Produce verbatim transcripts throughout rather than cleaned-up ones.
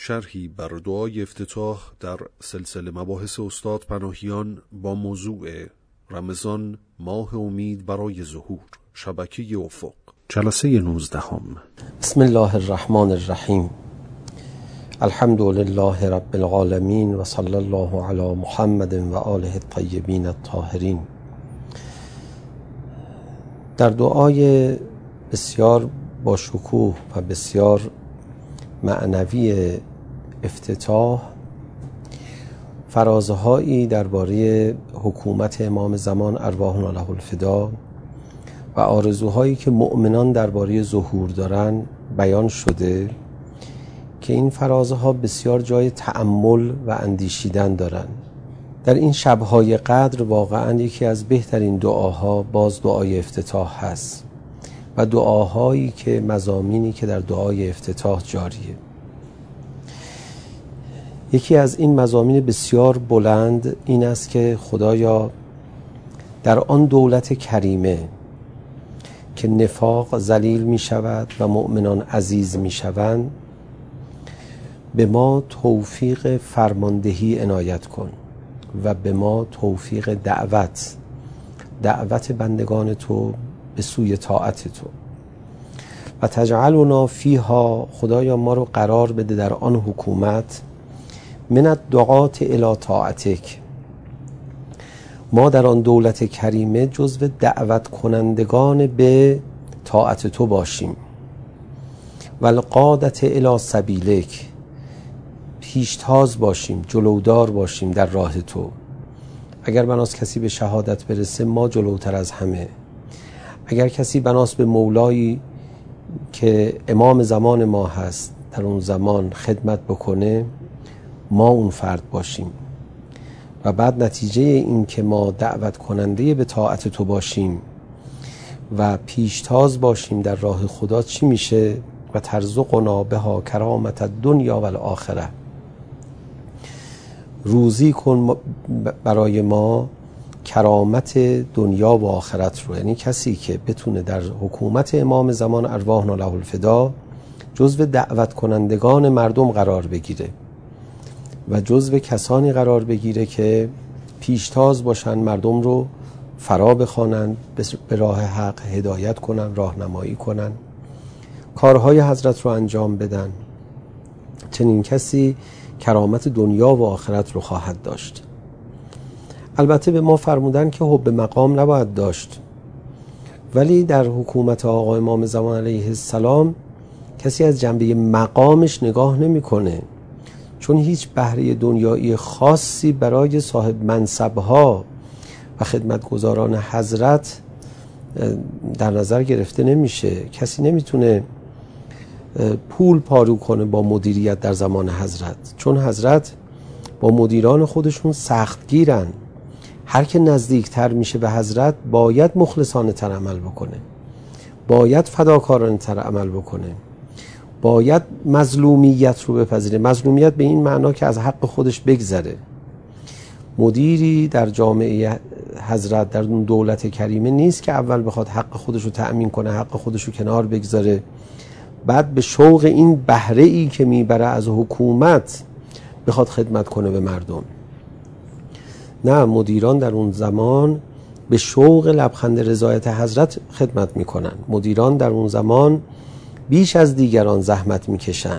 شرحی بر دعای افتتاح در سلسله مباحث استاد پناهیان با موضوع رمضان ماه امید برای ظهور، شبکه افق، جلسه نوزدهم. بسم الله الرحمن الرحیم. الحمد لله رب العالمین و صلی الله علی محمد و آله الطیبین الطاهرین. در دعای بسیار با شکوه و بسیار معنوی افتتاح فرازهایی درباره حکومت امام زمان ارواحنا له الفدا و آرزوهایی که مؤمنان درباره ظهور دارن بیان شده که این فرازها بسیار جای تأمل و اندیشیدن دارن. در این شبهای قدر واقعا یکی از بهترین دعاها باز دعای افتتاح هست و دعاهایی که مضامینی که در دعای افتتاح جاریه. یکی از این مضامین بسیار بلند این است که خدایا در آن دولت کریمه که نفاق ذلیل می شود و مؤمنان عزیز می شوند، به ما توفیق فرماندهی عنایت کن و به ما توفیق دعوت دعوت بندگان تو به سوی طاعت تو و تجعلنا فیها، خدایا ما رو قرار بده در آن حکومت من الدعات الی طاعتک، ما در آن دولت کریمه جزو دعوت کنندگان به طاعت تو باشیم و القادة الی سبیلک، پیشتاز باشیم، جلودار باشیم در راه تو. اگر بناس کسی به شهادت برسه ما جلوتر از همه، اگر کسی بناس به مولایی که امام زمان ما هست در اون زمان خدمت بکنه ما اون فرد باشیم. و بعد نتیجه این که ما دعوت کننده به طاعت تو باشیم و پیشتاز باشیم در راه خدا چی میشه؟ و ترزقنا بها کرامت الدنیا و الاخره، روزی کن برای ما کرامت دنیا و آخرت رو. یعنی کسی که بتونه در حکومت امام زمان ارواحنا له الفدا جزو دعوت کنندگان مردم قرار بگیره و جزو کسانی قرار بگیره که پیشتاز باشن، مردم رو فرا بخوانن، به راه حق هدایت کنن، راهنمایی کنن، کارهای حضرت رو انجام بدن، چنین کسی کرامت دنیا و آخرت رو خواهد داشت. البته به ما فرمودن که حب مقام نباید داشت، ولی در حکومت آقا امام زمان علیه السلام کسی از جنبه مقامش نگاه نمی‌کنه، چون هیچ بهره دنیایی خاصی برای صاحب منصبها و خدمتگزاران حضرت در نظر گرفته نمیشه. کسی نمیتونه پول پارو کنه با مدیریت در زمان حضرت، چون حضرت با مدیران خودشون سختگیرن. هر که نزدیکتر میشه به حضرت باید مخلصانه تر عمل بکنه، باید فداکارانه تر عمل بکنه، باید مظلومیت رو بپذیره. مظلومیت به این معنا که از حق خودش بگذره. مدیری در جامعه حضرت در اون دولت کریمه نیست که اول بخواد حق خودش رو تأمین کنه، حق خودش رو کنار بگذاره، بعد به شوق این بهره ای که میبره از حکومت بخواد خدمت کنه به مردم. نه، مدیران در اون زمان به شوق لبخند رضایت حضرت خدمت میکنن. مدیران در اون زمان بیش از دیگران زحمت میکشن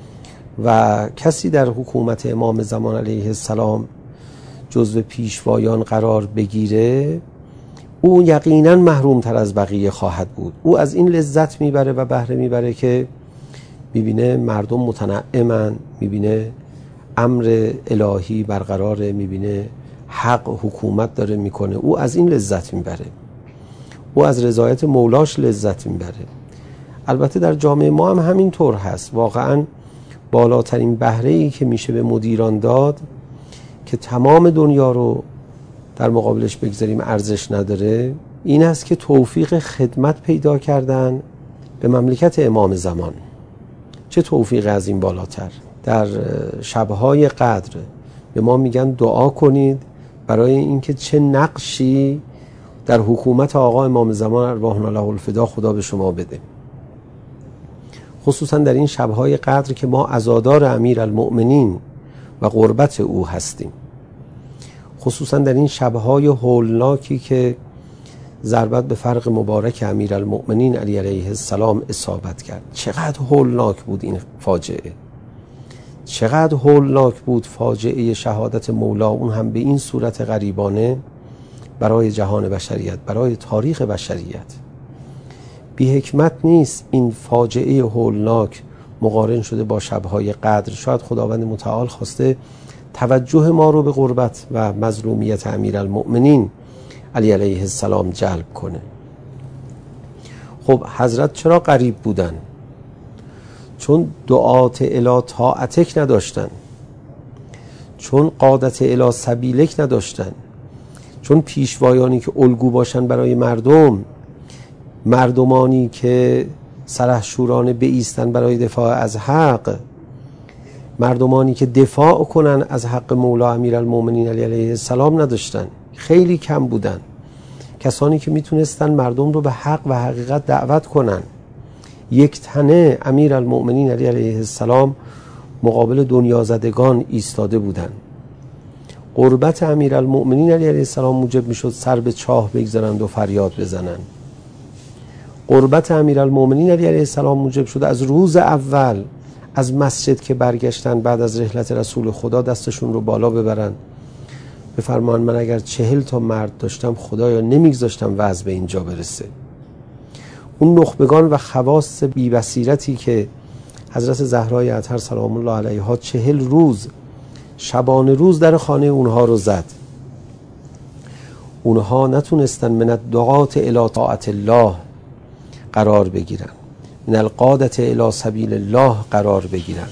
و کسی در حکومت امام زمان علیه السلام جزو پیشوایان قرار بگیره او یقینا محروم تر از بقیه خواهد بود. او از این لذت میبره و بهره میبره که میبینه مردم متنعمن، میبینه امر الهی برقراره، میبینه حق حکومت داره میکنه. او از این لذت میبره، او از رضایت مولاش لذت میبره. البته در جامعه ما هم همین طور هست. واقعا بالاترین بهره ای که میشه به مدیران داد که تمام دنیا رو در مقابلش بگذاریم ارزش نداره، این است که توفیق خدمت پیدا کردن به مملکت امام زمان. چه توفیق از این بالاتر؟ در شبهای قدر به ما میگن دعا کنید برای اینکه چه نقشی در حکومت آقا امام زمان ارواحنا له الفدا خدا به شما بده. خصوصا در این شبهای قدر که ما عزادار امیرالمؤمنین و قربت او هستیم، خصوصا در این شبهای هولناکی که ضربت به فرق مبارک امیرالمؤمنین علی علیه السلام اصابت کرد. چقدر هولناک بود این فاجعه، چقدر هولناک بود فاجعه شهادت مولا، اون هم به این صورت غریبانه برای جهان بشریت، برای تاریخ بشریت. بی حکمت نیست این فاجعه هولناک مقارن شده با شبهای قدر. شاید خداوند متعال خواسته توجه ما رو به قربت و مظلومیت امیرالمؤمنین علی علیه السلام جلب کنه. خب حضرت چرا غریب بودن؟ چون دعات الی طاعتک نداشتن، چون قادت الی سبیلک نداشتن، چون پیشوایانی که الگو باشن برای مردم، مردمانی که سرحشورانه بایستن برای دفاع از حق، مردمانی که دفاع کنن از حق مولا امیرالمؤمنین علی علیه السلام نداشتن. خیلی کم بودن کسانی که میتونستن مردم رو به حق و حقیقت دعوت کنن. یک تنه امیرالمؤمنین علی علیه السلام مقابل دنیا زدگان ایستاده بودن. قربت امیرالمؤمنین علی علیه السلام موجب میشد سر به چاه بگذارند و فریاد بزنن. قربت امیرالمؤمنین علی علیه السلام موجب شد از روز اول از مسجد که برگشتن بعد از رحلت رسول خدا دستشون رو بالا ببرن، بفرمان من اگر چهل تا مرد داشتم خدایا نمیگذاشتم وضع به اینجا برسه. اون نخبگان و خواص بی بصیرتی که حضرت زهرای اطهر سلام الله علیها چهل روز شبانه روز در خانه اونها رو زد، اونها نتونستن من الدعات الی طاعت الله قرار بگیرن، من القادة الی سبیل الله قرار بگیرن.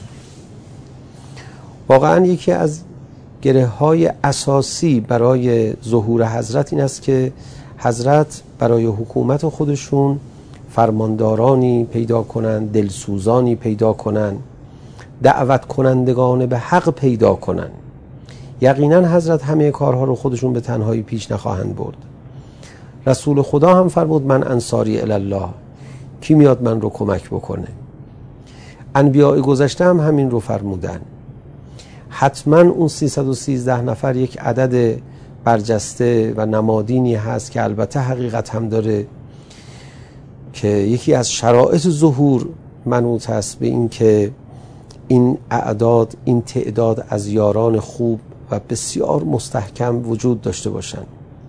واقعا یکی از گره های اساسی برای ظهور حضرت این است که حضرت برای حکومت خودشون فرماندارانی پیدا کنن، دلسوزانی پیدا کنن، دعوت کنندگان به حق پیدا کنن. یقینا حضرت همه کارها رو خودشون به تنهایی پیش نخواهند برد. رسول خدا هم فرمود من انصاری الی الله، کی میاد من رو کمک بکنه؟ انبیاء گذشته هم همین رو فرمودن. حتما اون سیصد و سیزده نفر یک عدد برجسته و نمادینی هست که البته حقیقت هم داره، که یکی از شرایط ظهور منوط است به این که این اعداد، این تعداد از یاران خوب و بسیار مستحکم وجود داشته باشند.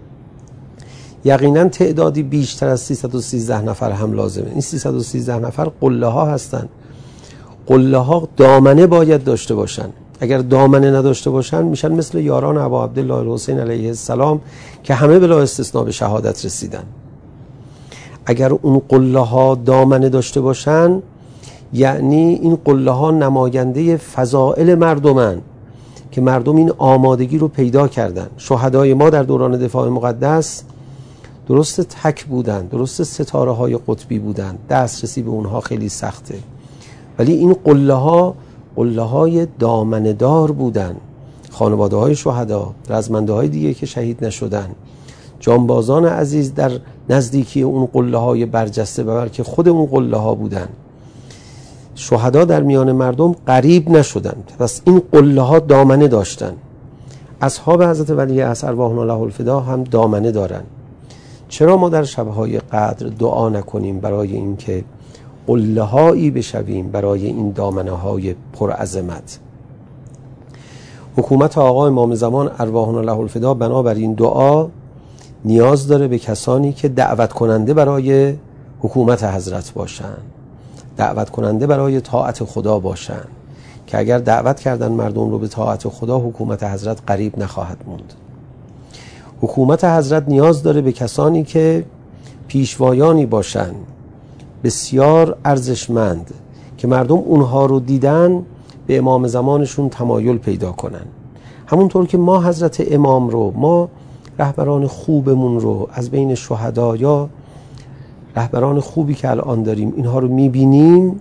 یقینا تعدادی بیشتر از سیصد و سیزده نفر هم لازمه. این سیصد و سیزده نفر قله ها هستن. قله ها دامنه باید داشته باشن. اگر دامنه نداشته باشن میشن مثل یاران ابا عبدالله الحسین علیه السلام که همه بلا استثناء به شهادت رسیدن. اگر اون قله ها دامنه داشته باشن یعنی این قله ها نماینده فضائل مردمن که مردم این آمادگی رو پیدا کردن. شهدای ما در دوران دفاع مقدس درست تک بودن، درست ستاره های قطبی بودن، دسترسی به اونها خیلی سخته، ولی این قله ها قله های دامنه دار بودن. خانواده های شهدا، رزمنده های دیگه که شهید نشدن، جانبازان عزیز در نزدیکی اون قله های برجسته، بلکه خود اون قله ها بودن. شهدا در میان مردم غریب نشدن، پس این قله ها دامنه داشتن. اصحاب حضرت ولی عصر ارواحنا له الفدا هم دامنه دارن. چرا ما در شبهای قدر دعا نکنیم برای اینکه قله هایی بشویم برای این دامنه های پرعظمت؟ حکومت آقا امام زمان ارواحنا له الفدا بنابراین دعا نیاز داره به کسانی که دعوت کننده برای حکومت حضرت باشن، دعوت کننده برای طاعت خدا باشن، که اگر دعوت کردن مردم رو به طاعت خدا حکومت حضرت قریب نخواهد موند. حکومت حضرت نیاز داره به کسانی که پیشوایانی باشن بسیار ارزشمند که مردم اونها رو دیدن به امام زمانشون تمایل پیدا کنن. همونطور که ما حضرت امام رو، ما رهبران خوبمون رو از بین شهدا یا رهبران خوبی که الان داریم اینها رو میبینیم،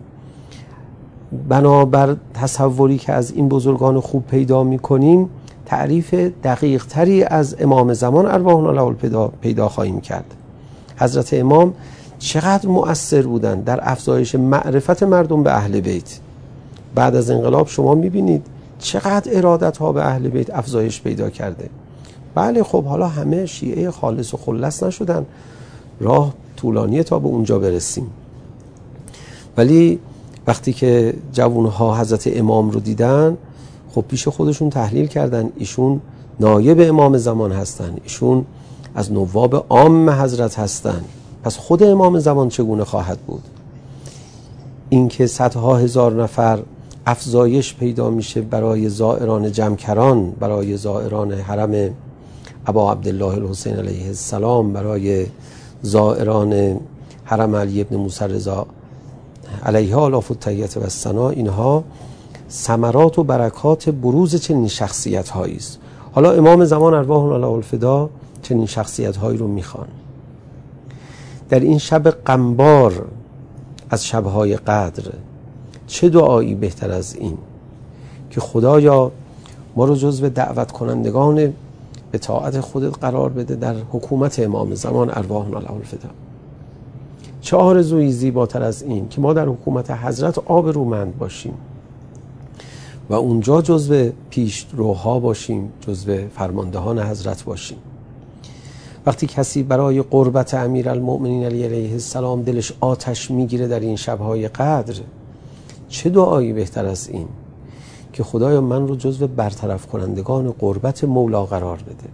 بنابر تصوری که از این بزرگان خوب پیدا میکنیم تعریف دقیق تری از امام زمان ارواحنا له الفدا پیدا خواهیم کرد. حضرت امام چقدر مؤثر بودن در افزایش معرفت مردم به اهل بیت. بعد از انقلاب شما میبینید چقدر ارادت ها به اهل بیت افزایش پیدا کرده. بله خب حالا همه شیعه خالص و خلص نشدن، راه طولانیه تا به اونجا برسیم، ولی وقتی که جوانها حضرت امام رو دیدن خب پیش خودشون تحلیل کردن ایشون نایب امام زمان هستن، ایشون از نواب عام حضرت هستن، پس خود امام زمان چگونه خواهد بود؟ اینکه صدها هزار نفر افزایش پیدا میشه برای زائران جمکران، برای زائران حرم ابا عبدالله الحسین علیه السلام، برای زائران حرم علی ابن موسی رضا علیه آلاف التحیت و الثنا، اینها ثمرات و برکات بروز چنین شخصیت هایی است. حالا امام زمان ارواح له الفدا چنین شخصیت هایی رو میخوان. در این شب غمبار از شبهای قدر چه دعایی بهتر از این که خدایا ما رو جزو دعوت کنندگان به طاعت خودت قرار بده در حکومت امام زمان ارواح له الفدا. چه آرزویی زیباتر از این که ما در حکومت حضرت آبرومند باشیم و اونجا جزو پیش روها باشیم، جزو فرماندهان حضرت باشیم. وقتی کسی برای قربت امیرالمؤمنین علی علیه السلام دلش آتش میگیره در این شبهای قدر، چه دعایی بهتر از این که خدایا من رو جزو برطرف کنندگان قربت مولا قرار بده.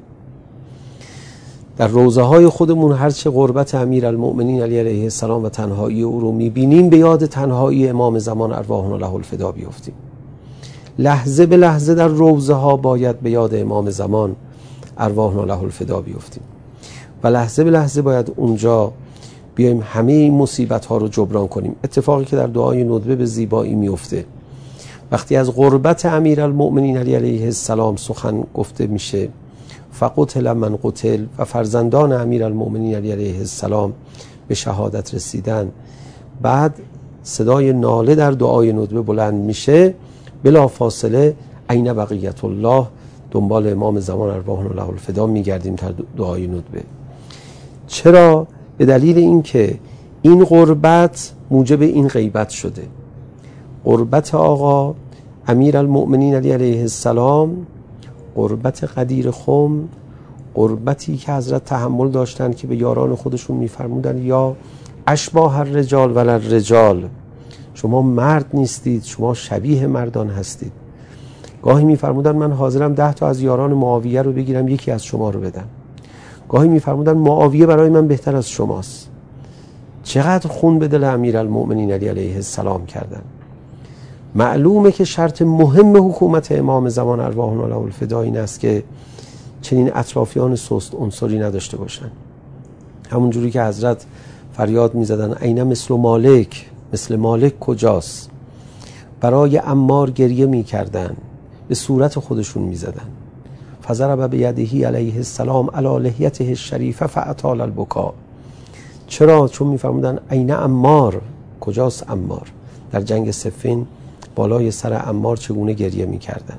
در روضه های خودمون هرچه قربت امیرالمؤمنین علی علیه السلام و تنهایی او رو میبینیم به یاد تنهایی امام زمان ارواح له الفدا بیفتیم. لحظه به لحظه در روضه ها باید به یاد امام زمان ارواح له الفدا بیفتیم و لحظه به لحظه باید اونجا بیایم همه این مصیبت ها رو جبران کنیم. اتفاقی که در دعای ندبه به زیبایی میفته وقتی از قربت امیرالمؤمنین علی علیه السلام سخن گفته میشه، فقتل من قتل، و فرزندان امیرالمؤمنین علی علیه السلام به شهادت رسیدن، بعد صدای ناله در دعای ندبه بلند میشه، بلا فاصله عین بقیت الله دنبال امام زمان ارواح له الفدا میگردیم در دعای ندبه. چرا؟ به دلیل اینکه این قربت موجب این غیبت شده. قربت آقا امیرالمؤمنین علی علیه السلام، قربت قدیر خم، قربتی که حضرت تحمل داشتن که به یاران خودشون میفرمودن یا اشباه الرجال ولا الرجال، شما مرد نیستید، شما شبیه مردان هستید. گاهی میفرمودن من حاضرم ده تا از یاران معاویه رو بگیرم یکی از شما رو بدم. گاهی میفرمودن معاویه برای من بهتر از شماست. چقدر خون به دل امیرالمؤمنین علی علیه السلام کردن. معلومه که شرط مهم حکومت امام زمان ارواح له الفدا این است که چنین اطرافیان سست عنصری نداشته باشن. همون جوری که حضرت فریاد میزدن عین مثل مالک، مثل مالک کجاست؟ برای عمار گریه میکردن، به صورت خودشون میزدن. فضرب بیده علیه السلام علی لحیته الشریفه فاطال البکا. چرا؟ چون میفرمودن عین عمار، کجاست عمار؟ در جنگ صفین بالای سر عمار چگونه گریه میکردن.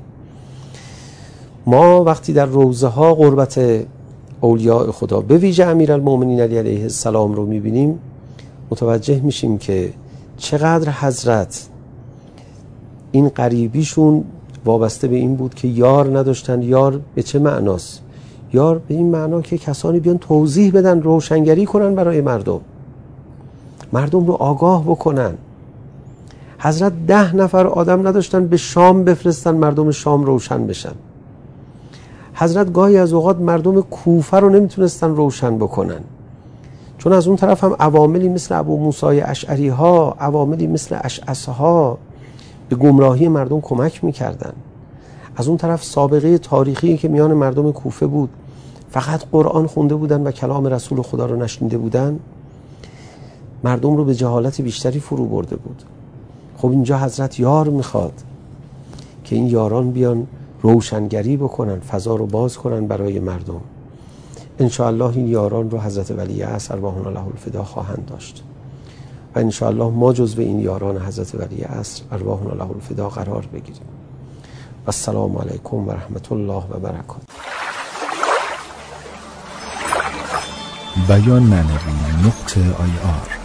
ما وقتی در روضه ها قربت اولیاء خدا به ویژه امیرالمؤمنین علی علیه السلام رو میبینیم، متوجه میشیم که چقدر حضرت این قریبیشون وابسته به این بود که یار نداشتن. یار به چه معناست؟ یار به این معنا که کسانی بیان توضیح بدن، روشنگری کنن برای مردم، مردم رو آگاه بکنن. حضرت ده نفر آدم نداشتن به شام بفرستن مردم شام روشن بشن. حضرت گاهی از اوقات مردم کوفه رو نمیتونستن روشن بکنن، چون از اون طرف هم عواملی مثل ابو موسی اشعری ها، عواملی مثل اشعث ها به گمراهی مردم کمک میکردن. از اون طرف سابقه تاریخی که میان مردم کوفه بود، فقط قرآن خونده بودن و کلام رسول خدا رو نشنیده بودن، مردم رو به جهالت بیشتری فرو برده بود. خب اینجا حضرت یار میخواد که این یاران بیان روشنگری بکنن، فضا رو باز کنن برای مردم. انشاءالله این یاران رو حضرت ولی عصر ارواح له الفدا خواهند داشت و انشاءالله ما جزو این یاران حضرت ولی عصر ارواح له الفدا قرار بگیریم. و السلام علیکم و رحمت الله و برکاته. بیان ننوی نقطه آی آر